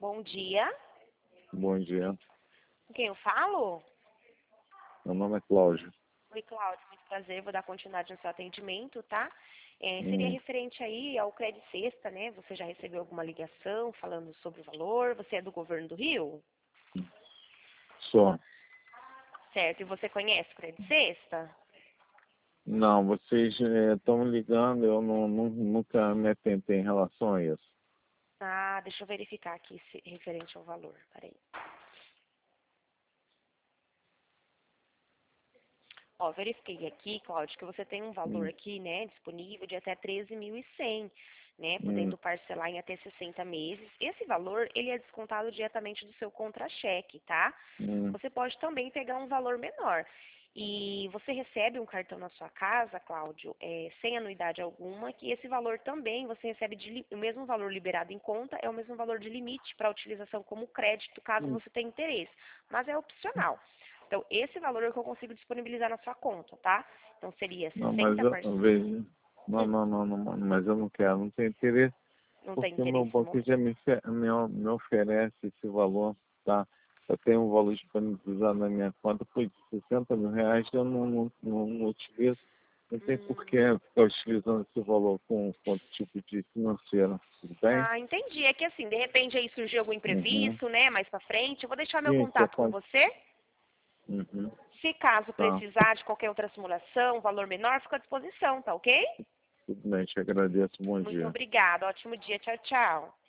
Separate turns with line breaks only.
Bom dia.
Bom dia.
Com quem eu falo?
Meu nome é Cláudio.
Oi, Cláudio. Muito prazer. Vou dar continuidade no seu atendimento, tá? Seria
Hum,
referente aí ao Crédito Sexta, né? Você já recebeu alguma ligação falando sobre o valor? Você é do governo do Rio?
só.
Certo. E você conhece o Crédito Sexta?
Não, vocês estão me ligando, eu nunca me atentei em relação a isso.
Ah, deixa eu verificar aqui se referente ao valor. Peraí. Ó, verifiquei aqui, Cláudio, que você tem um valor
Hum,
aqui, né, disponível de até 13.100, né,
hum,
podendo parcelar em até 60 meses. Esse valor, ele é descontado diretamente do seu contra-cheque, tá?
hum.
Você pode também pegar um valor menor. E você recebe um cartão na sua casa, Cláudio, sem anuidade alguma, que esse valor também você recebe o mesmo valor liberado em conta, é o mesmo valor de limite para utilização como crédito, caso você tenha interesse. Mas é opcional. Então, esse valor é o que eu consigo disponibilizar na sua conta, tá? Então, seria
Não, mas
60
eu vejo. Não,
Hum,
não, não, não, mas eu não quero, não tenho interesse,
não tem
porque o meu
interesse no
banco
momento.
já me oferece esse valor, tá? Eu tenho um valor disponibilizado na minha conta, foi de R$ 60.000, eu não utilizo. Não tem por que
Hum.
ficar utilizando esse valor com outro tipo de financeiro, tudo bem?
Ah, entendi. É que assim, de repente aí surgiu algum
Uhum.
imprevisto, né? Mais pra frente. Eu vou deixar meu
Sim, isso
contato com
acontece.
você.
Uhum.
Se caso
Tá,
precisar de qualquer outra simulação, valor menor, fica à disposição, tá ok?
tudo bem, te agradeço, bom
Muito
dia.
obrigada. Ótimo dia. Tchau, tchau.